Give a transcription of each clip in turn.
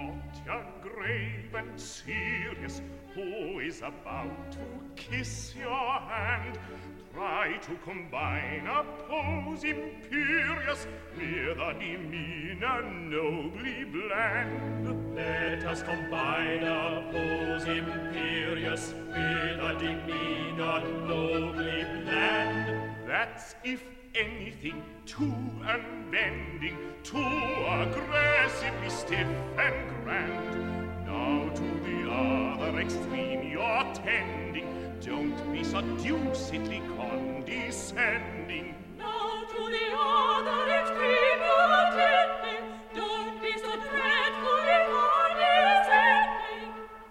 not young, grave and serious, who is about to kiss your hand. Try to combine a pose imperious with a demeanor nobly bland. Let us combine a pose imperious with a demeanor nobly bland. That's if anything too unbending, too aggressively stiff and grand. Now to the other extreme you're tending, don't be seducedly condescending. Now to the other extreme you're tending, don't be so dreadfully condescending.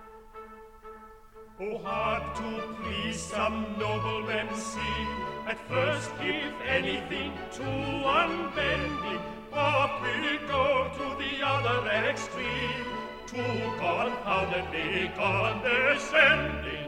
Oh, hard to please some noblemen seem, at first, if anything, too unbending. Off we go to the other extreme, too confoundedly condescending.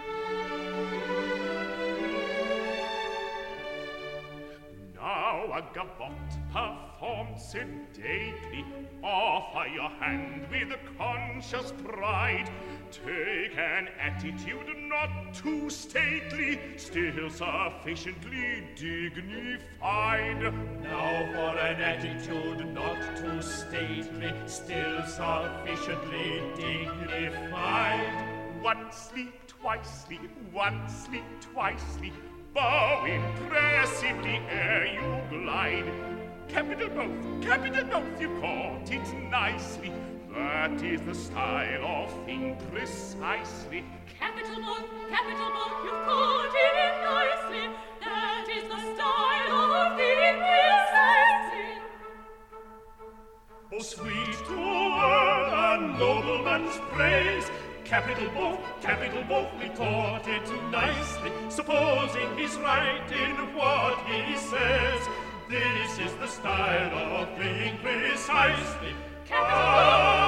Now a gavotte performed sedately, offer your hand with conscious pride. Take an attitude not too stately, still sufficiently dignified. Now for an attitude not too stately, still sufficiently dignified. Once-ly, twice-ly, once-ly, twice-ly, bow impressively ere you glide. Capital both, you caught it nicely. That is the style of thing precisely. Capital both, you've caught it nicely. That is the style of thing precisely. Oh, sweet to earn a nobleman's praise. Capital both, we caught it nicely. Supposing he's right in what he says, this is the style of thing precisely. Capital both.